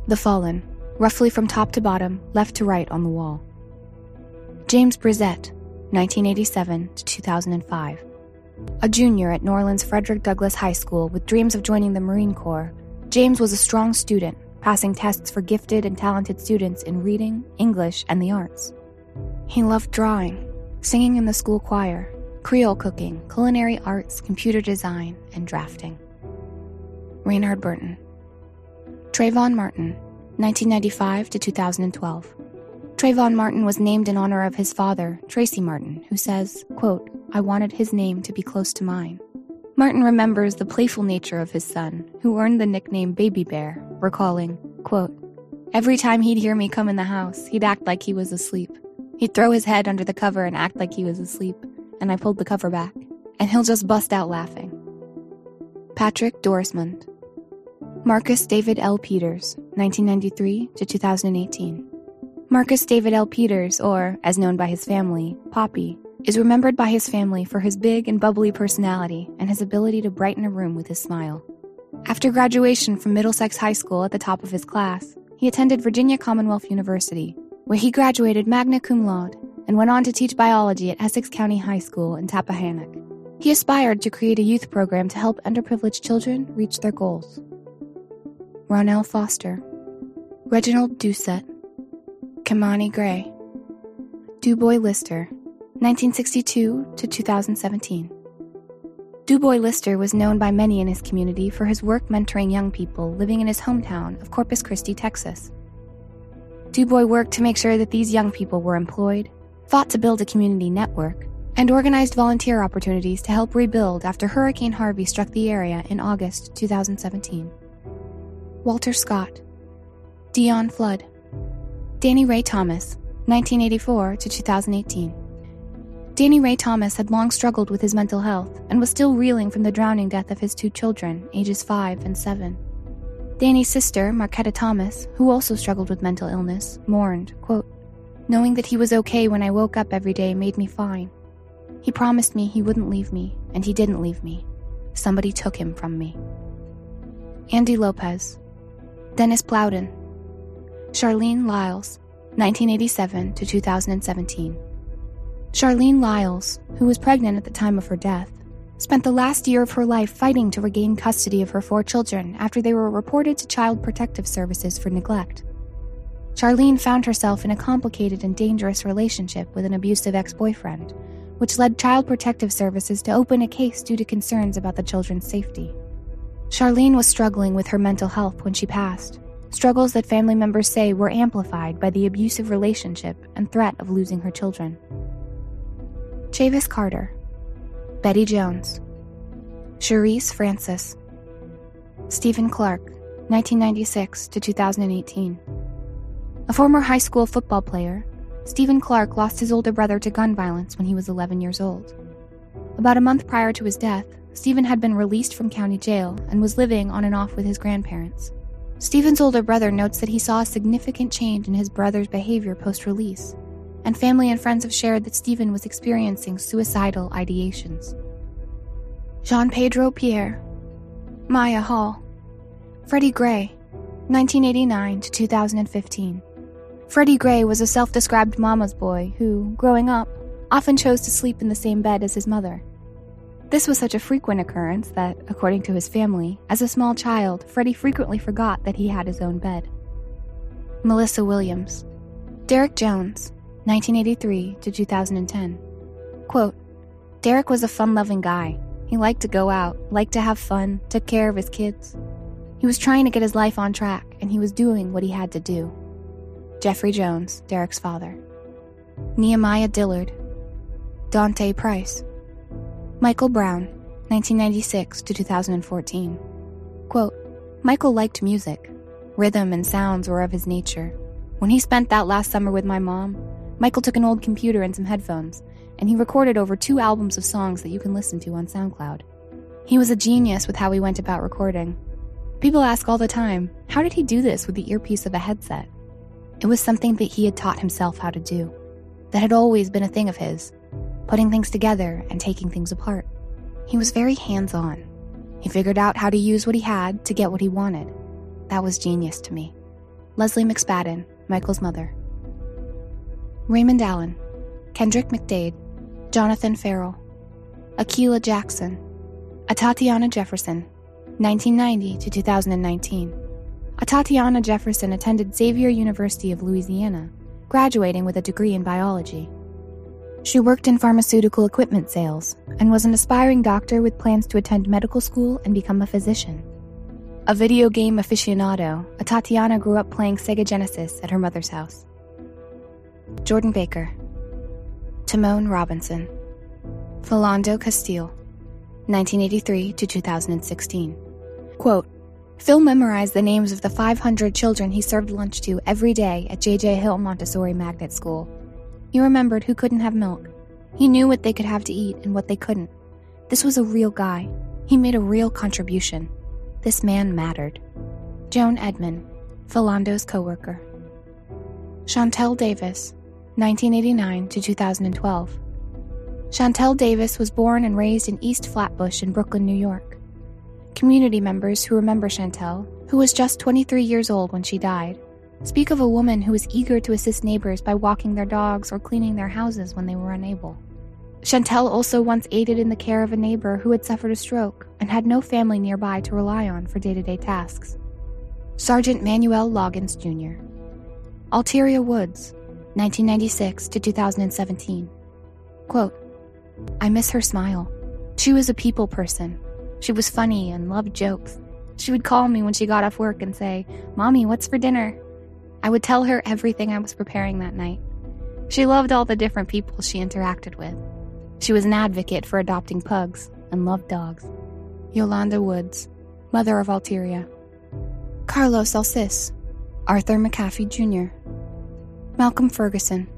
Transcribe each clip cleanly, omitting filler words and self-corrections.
The Fallen, roughly from top to bottom, left to right on the wall. James Brizette, 1987 to 2005. A junior at New Orleans Frederick Douglass High School with dreams of joining the Marine Corps, James was a strong student, passing tests for gifted and talented students in reading, English, and the arts. He loved drawing, singing in the school choir, Creole cooking, culinary arts, computer design, and drafting. Raynard Burton. Trayvon Martin, 1995 to 2012. Trayvon Martin was named in honor of his father, Tracy Martin, who says, quote, "I wanted his name to be close to mine." Martin remembers the playful nature of his son, who earned the nickname Baby Bear, recalling, quote, "Every time he'd hear me come in the house, he'd act like he was asleep. He'd throw his head under the cover and act like he was asleep, and I pulled the cover back, and he'll just bust out laughing." Patrick Dorismond. Marcus David L. Peters, 1993 to 2018. Marcus David L. Peters, or, as known by his family, Poppy, is remembered by his family for his big and bubbly personality and his ability to brighten a room with his smile. After graduation from Middlesex High School at the top of his class, he attended Virginia Commonwealth University, where he graduated magna cum laude and went on to teach biology at Essex County High School in Tappahannock. He aspired to create a youth program to help underprivileged children reach their goals. Ronell Foster. Reginald Doucette. Kimani Gray. DuBois Lister, 1962 to 2017. DuBois Lister was known by many in his community for his work mentoring young people living in his hometown of Corpus Christi, Texas. DuBois worked to make sure that these young people were employed, fought to build a community network, and organized volunteer opportunities to help rebuild after Hurricane Harvey struck the area in August 2017. Walter Scott. Dion Flood. Danny Ray Thomas, 1984 to 2018. Danny Ray Thomas had long struggled with his mental health and was still reeling from the drowning death of his two children, ages 5 and 7. Danny's sister, Marquetta Thomas, who also struggled with mental illness, mourned, quote, "Knowing that he was okay when I woke up every day made me fine. He promised me he wouldn't leave me, and he didn't leave me. Somebody took him from me." Andy Lopez. Dennis Plowden. Charlene Lyles, 1987 to 2017. Charlene Lyles, who was pregnant at the time of her death, spent the last year of her life fighting to regain custody of her 4 children after they were reported to Child Protective Services for neglect. Charlene found herself in a complicated and dangerous relationship with an abusive ex-boyfriend, which led Child Protective Services to open a case due to concerns about the children's safety. Charlene was struggling with her mental health when she passed, struggles that family members say were amplified by the abusive relationship and threat of losing her children. Chavis Carter. Betty Jones. Cherise Francis. Stephen Clark, 1996 to 2018. A former high school football player, Stephen Clark lost his older brother to gun violence when he was 11 years old. About a month prior to his death, Stephen had been released from county jail and was living on and off with his grandparents. Stephen's older brother notes that he saw a significant change in his brother's behavior post-release, and family and friends have shared that Stephen was experiencing suicidal ideations. Jean Pedro Pierre. Maya Hall. Freddie Gray, 1989 to 2015. Freddie Gray was a self-described mama's boy who, growing up, often chose to sleep in the same bed as his mother. This was such a frequent occurrence that, according to his family, as a small child, Freddie frequently forgot that he had his own bed. Melissa Williams. Derek Jones, 1983 to 2010. Quote, "Derek was a fun-loving guy. He liked to go out, liked to have fun, took care of his kids. He was trying to get his life on track, and he was doing what he had to do." Jeffrey Jones, Derek's father. Nehemiah Dillard. Dante Price. Michael Brown, 1996 to 2014. Quote, "Michael liked music. Rhythm and sounds were of his nature. When he spent that last summer with my mom, Michael took an old computer and some headphones, and he recorded over 2 albums of songs that you can listen to on SoundCloud. He was a genius with how he went about recording. People ask all the time, how did he do this with the earpiece of a headset? It was something that he had taught himself how to do. That had always been a thing of his, putting things together and taking things apart. He was very hands-on. He figured out how to use what he had to get what he wanted. That was genius to me." Leslie McSpadden, Michael's mother. Raymond Allen, Kendrick McDade, Jonathan Farrell, Akilah Jackson, Atatiana Jefferson, 1990 to 2019. Atatiana Jefferson attended Xavier University of Louisiana, graduating with a degree in biology. She worked in pharmaceutical equipment sales and was an aspiring doctor with plans to attend medical school and become a physician. A video game aficionado, Atatiana grew up playing Sega Genesis at her mother's house. Jordan Baker, Timon Robinson, Philando Castile, 1983 to 2016. Quote, Phil memorized the names of the 500 children he served lunch to every day at J.J. Hill Montessori Magnet School. He remembered who couldn't have milk. He knew what they could have to eat and what they couldn't. This was a real guy. He made a real contribution. This man mattered. Joan Edmond, Philando's co-worker. Chantel Davis, 1989 to 2012. Chantel Davis was born and raised in East Flatbush in Brooklyn, New York. Community members who remember Chantel, who was just 23 years old when she died, speak of a woman who was eager to assist neighbors by walking their dogs or cleaning their houses when they were unable. Chantel also once aided in the care of a neighbor who had suffered a stroke and had no family nearby to rely on for day-to-day tasks. Sergeant Manuel Loggins, Jr. Alteria Woods, 1996 to 2017. Quote, I miss her smile. She was a people person. She was funny and loved jokes. She would call me when she got off work and say, Mommy, what's for dinner? I would tell her everything I was preparing that night. She loved all the different people she interacted with. She was an advocate for adopting pugs and loved dogs. Yolanda Woods, mother of Alteria. Carlos Alcis, Arthur McAfee Jr. Malcolm Ferguson.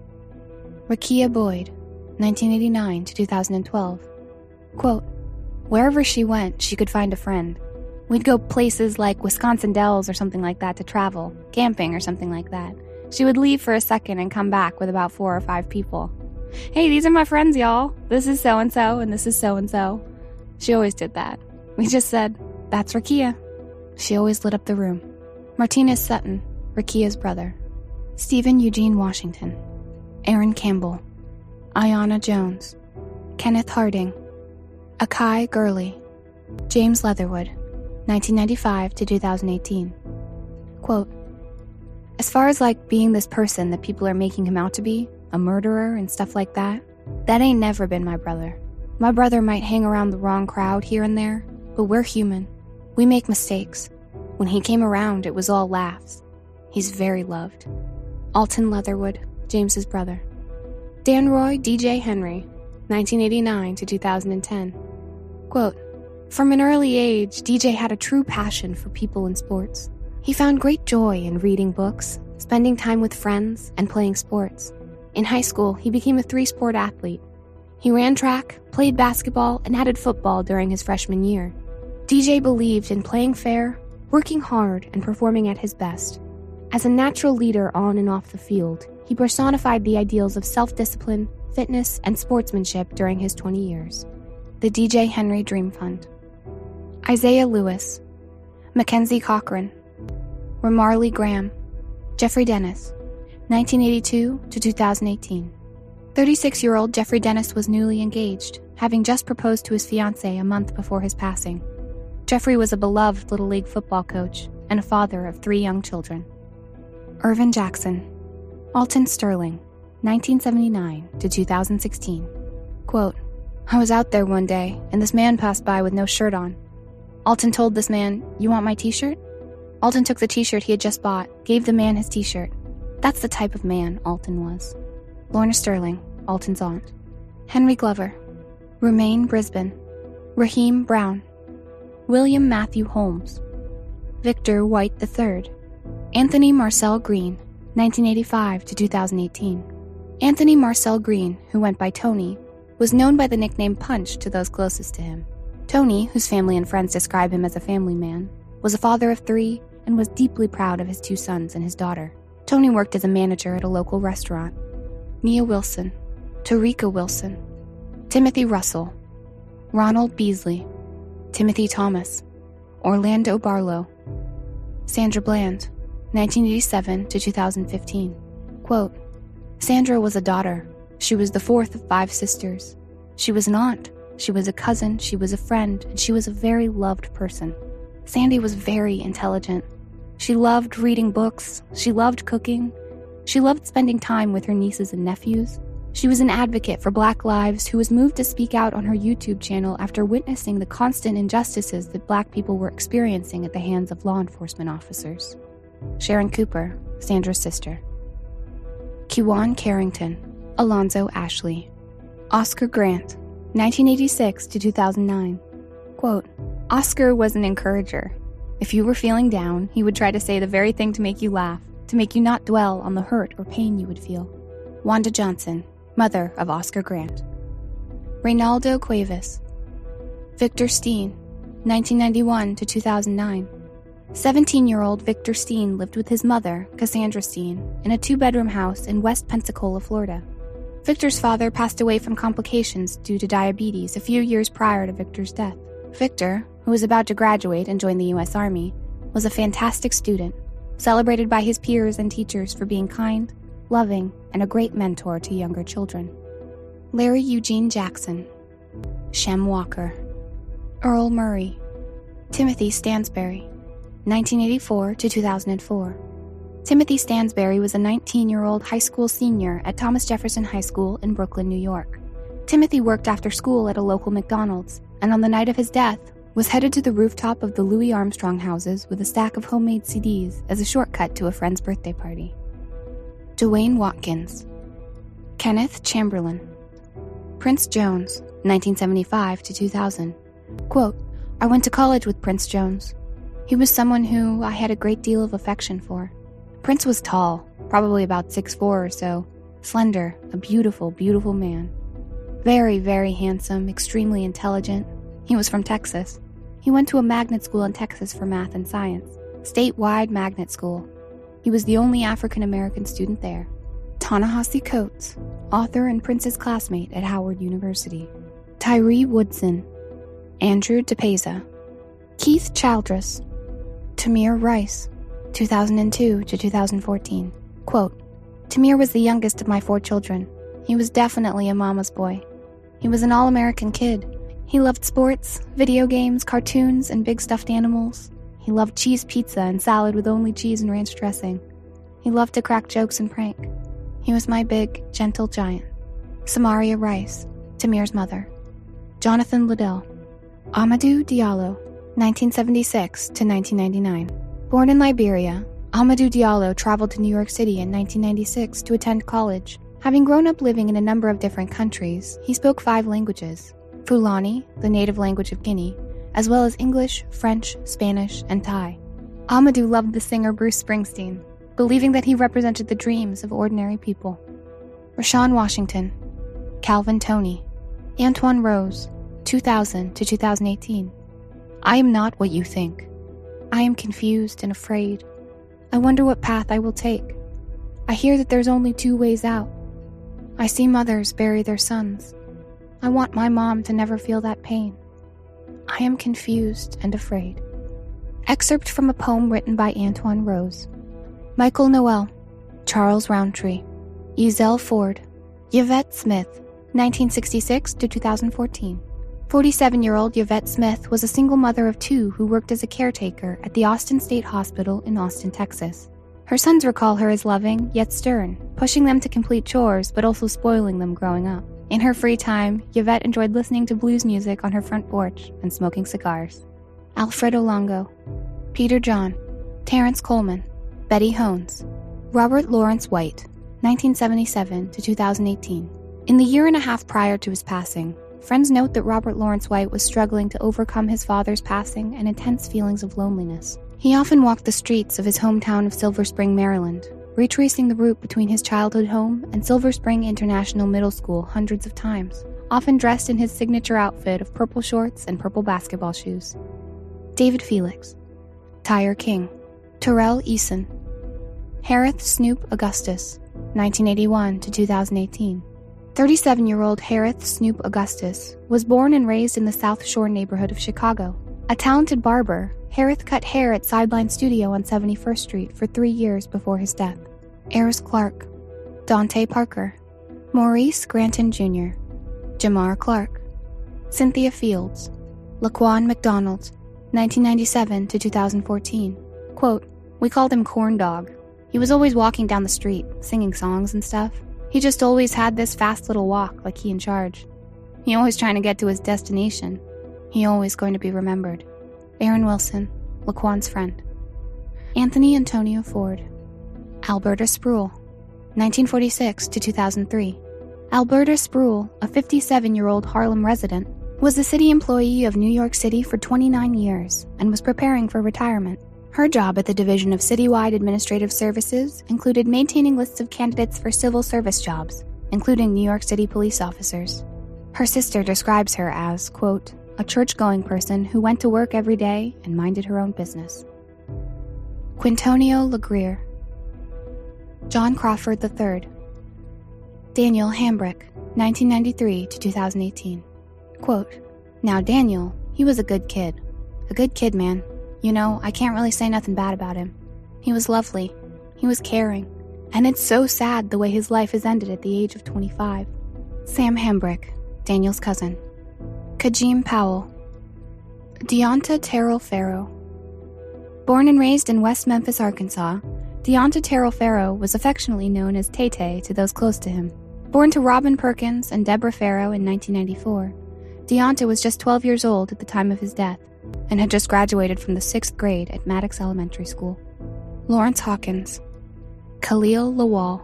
Rakia Boyd, 1989 to 2012. Quote, wherever she went, she could find a friend. We'd go places like Wisconsin Dells or something like that to travel, camping or something like that. She would leave for a second and come back with about 4 or 5 people. Hey, these are my friends, y'all. This is so-and-so, and this is so-and-so. She always did that. We just said, that's Rakia. She always lit up the room. Martinez Sutton, Rakia's brother. Stephen Eugene Washington. Aaron Campbell. Ayanna Jones. Kenneth Harding. Akai Gurley. James Leatherwood, 1995 to 2018. Quote, as far as like being this person that people are making him out to be, a murderer and stuff like that ain't never been my brother. My brother might hang around the wrong crowd here and there, but we're human. We make mistakes. When he came around, it was all laughs. He's very loved. Alton Leatherwood, James's brother. Dan Roy DJ Henry, 1989 to 2010. Quote, from an early age, DJ had a true passion for people and sports. He found great joy in reading books, spending time with friends, and playing sports. In high school, he became a 3-sport athlete. He ran track, played basketball, and added football during his freshman year. DJ believed in playing fair, working hard, and performing at his best. As a natural leader on and off the field, he personified the ideals of self-discipline, fitness, and sportsmanship during his 20 years. The DJ Henry Dream Fund. Isaiah Lewis. Mackenzie Cochran. Ramarley Graham. Jeffrey Dennis, 1982 to 2018. 36-year-old Jeffrey Dennis was newly engaged, having just proposed to his fiancée a month before his passing. Jeffrey was a beloved Little League football coach and a father of 3 young children. Irvin Jackson. Alton Sterling, 1979 to 2016. Quote, I was out there one day, and this man passed by with no shirt on. Alton told this man, you want my t-shirt? Alton took the t-shirt he had just bought, gave the man his t-shirt. That's the type of man Alton was. Lorna Sterling, Alton's aunt. Henry Glover. Romaine Brisbane. Raheem Brown. William Matthew Holmes. Victor White III. Anthony Marcel Green, 1985 to 2018. Anthony Marcel Green, who went by Tony, was known by the nickname Punch to those closest to him. Tony, whose family and friends describe him as a family man, was a father of 3 and was deeply proud of his 2 sons and his daughter. Tony worked as a manager at a local restaurant. Mia Wilson. Tarika Wilson. Timothy Russell. Ronald Beasley. Timothy Thomas. Orlando Barlow. Sandra Bland. 1987 to 2015. Quote, Sandra was a daughter. She was the fourth of 5 sisters. She was an aunt. She was a cousin. She was a friend. And she was a very loved person. Sandy was very intelligent. She loved reading books. She loved cooking. She loved spending time with her nieces and nephews. She was an advocate for Black lives who was moved to speak out on her YouTube channel after witnessing the constant injustices that Black people were experiencing at the hands of law enforcement officers. Sharon Cooper, Sandra's sister. Kiwan Carrington, Alonzo Ashley. Oscar Grant, 1986 to 2009. Quote, Oscar was an encourager. If you were feeling down, he would try to say the very thing to make you laugh, to make you not dwell on the hurt or pain you would feel. Wanda Johnson, mother of Oscar Grant. Reynaldo Cuevas. Victor Steen, 1991 to 2009. 17-year-old Victor Steen lived with his mother, Cassandra Steen, in a 2-bedroom house in West Pensacola, Florida. Victor's father passed away from complications due to diabetes a few years prior to Victor's death. Victor, who was about to graduate and join the U.S. Army, was a fantastic student, celebrated by his peers and teachers for being kind, loving, and a great mentor to younger children. Larry Eugene Jackson. Shem Walker. Earl Murray. Timothy Stansberry, 1984 to 2004. Timothy Stansberry was a 19-year-old high school senior at Thomas Jefferson High School in Brooklyn, New York. Timothy worked after school at a local McDonald's, and on the night of his death, was headed to the rooftop of the Louis Armstrong houses with a stack of homemade CDs as a shortcut to a friend's birthday party. Dwayne Watkins. Kenneth Chamberlain. Prince Jones, 1975 to 2000. Quote, I went to college with Prince Jones. He was someone who I had a great deal of affection for. Prince was tall, probably about 6'4" or so, slender, a beautiful, beautiful man. Very, very handsome, extremely intelligent. He was from Texas. He went to a magnet school in Texas for math and science, statewide magnet school. He was the only African-American student there. Ta-Nehisi Coates, author and Prince's classmate at Howard University. Tyree Woodson. Andrew DePeza. Keith Childress. Tamir Rice, 2002 to 2014. Quote, Tamir was the youngest of my 4 children. He was definitely a mama's boy. He was an all-American kid. He loved sports, video games, cartoons, and big stuffed animals. He loved cheese pizza and salad with only cheese and ranch dressing. He loved to crack jokes and prank. He was my big, gentle giant. Samaria Rice, Tamir's mother. Jonathan Liddell. Amadou Diallo, 1976 to 1999. Born in Liberia, Amadou Diallo traveled to New York City in 1996 to attend college. Having grown up living in a number of different countries, he spoke 5 languages: Fulani, the native language of Guinea, as well as English, French, Spanish, and Thai. Amadou loved the singer Bruce Springsteen, believing that he represented the dreams of ordinary people. Rashawn Washington. Calvin Toney. Antoine Rose, 2000 to 2018. I am not what you think. I am confused and afraid. I wonder what path I will take. I hear that there's only 2 ways out. I see mothers bury their sons. I want my mom to never feel that pain. I am confused and afraid. Excerpt from a poem written by Antoine Rose. Michael Noel. Charles Roundtree. Ezell Ford. Yvette Smith, 1966 to 2014. 47-year-old Yvette Smith was a single mother of 2 who worked as a caretaker at the Austin State Hospital in Austin, Texas. Her sons recall her as loving, yet stern, pushing them to complete chores but also spoiling them growing up. In her free time, Yvette enjoyed listening to blues music on her front porch and smoking cigars. Alfredo Longo. Peter John. Terrence Coleman. Betty Hones. Robert Lawrence White, 1977 to 2018. In the year and a half prior to his passing, friends note that Robert Lawrence White was struggling to overcome his father's passing and intense feelings of loneliness. He often walked the streets of his hometown of Silver Spring, Maryland, retracing the route between his childhood home and Silver Spring International Middle School hundreds of times, often dressed in his signature outfit of purple shorts and purple basketball shoes. David Felix. Tyre King. Terrell Eason. Harith Snoop Augustus, 1981 to 2018. 37-year-old Harith Snoop Augustus was born and raised in the South Shore neighborhood of Chicago. A talented barber, Harith cut hair at Sideline Studio on 71st Street for 3 years before his death. Ayers Clark, Dante Parker, Maurice Granton Jr., Jamar Clark, Cynthia Fields, Laquan McDonald, 1997 to 2014. Quote, "We called him Corn Dog. He was always walking down the street, singing songs and stuff. He just always had this fast little walk like he in charge. He always trying to get to his destination. He always going to be remembered." Aaron Wilson, Laquan's friend. Anthony Antonio Ford, Alberta Spruill, 1946 to 2003. Alberta Spruill, a 57-year-old Harlem resident, was a city employee of New York City for 29 years and was preparing for retirement. Her job at the Division of Citywide Administrative Services included maintaining lists of candidates for civil service jobs, including New York City police officers. Her sister describes her as, quote, "a church-going person who went to work every day and minded her own business." Quintonio LeGrier, John Crawford III, Daniel Hambrick, 1993 to 2018. Quote, "Now Daniel, he was a good kid. A good kid, man. You know, I can't really say nothing bad about him. He was lovely. He was caring. And it's so sad the way his life has ended at the age of 25. Sam Hambrick, Daniel's cousin. Kajim Powell, Deonta Terrell Farrow. Born and raised in West Memphis, Arkansas, Deonta Terrell Farrow was affectionately known as Tay-Tay to those close to him. Born to Robin Perkins and Deborah Farrow in 1994, Deonta was just 12 years old at the time of his death and had just graduated from the 6th grade at Maddox Elementary School. Lawrence Hawkins, Khalil Lawal,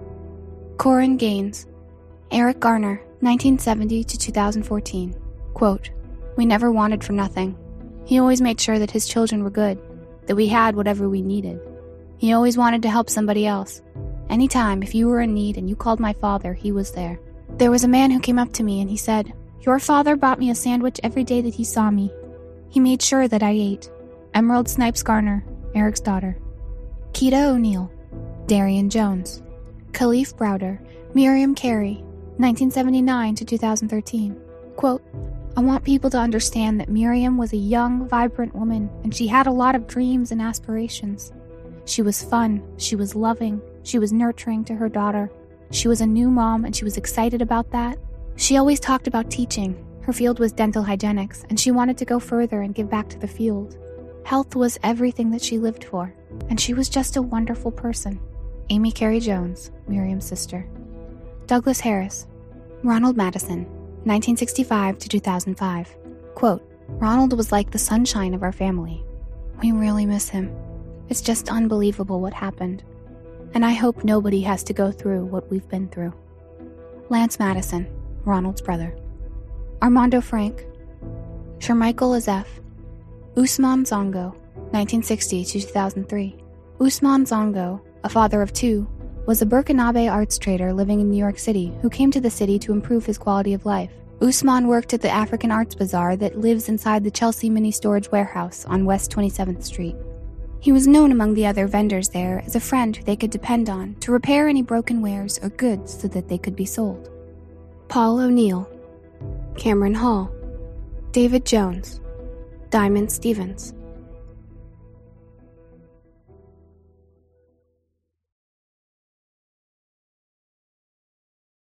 Corin Gaines, Eric Garner, 1970 to 2014. Quote, "We never wanted for nothing. He always made sure that his children were good, that we had whatever we needed. He always wanted to help somebody else. Anytime, if you were in need and you called my father, he was there. There was a man who came up to me and he said, 'Your father bought me a sandwich every day that he saw me. He made sure that I ate.' Emerald Snipes Garner, Eric's daughter. Keita O'Neill, Darian Jones, Khalif Browder, Miriam Carey, 1979 to 2013. Quote, "I want people to understand that Miriam was a young, vibrant woman, and she had a lot of dreams and aspirations. She was fun, she was loving, she was nurturing to her daughter. She was a new mom, and she was excited about that. She always talked about teaching. Her field was dental hygienics, and she wanted to go further and give back to the field. Health was everything that she lived for, and she was just a wonderful person." Amy Carey Jones, Miriam's sister. Douglas Harris, Ronald Madison, 1965 to 2005. Quote, "Ronald was like the sunshine of our family. We really miss him. It's just unbelievable what happened. And I hope nobody has to go through what we've been through." Lance Madison, Ronald's brother. Armando Frank, Shermichael Azef, Usman Zongo, 1960 to 2003. Usman Zongo, a father of two, was a Burkinabe arts trader living in New York City who came to the city to improve his quality of life. Usman worked at the African Arts Bazaar that lives inside the Chelsea Mini Storage Warehouse on West 27th Street. He was known among the other vendors there as a friend who they could depend on to repair any broken wares or goods so that they could be sold. Paul O'Neill, Cameron Hall, David Jones, Diamond Stevens.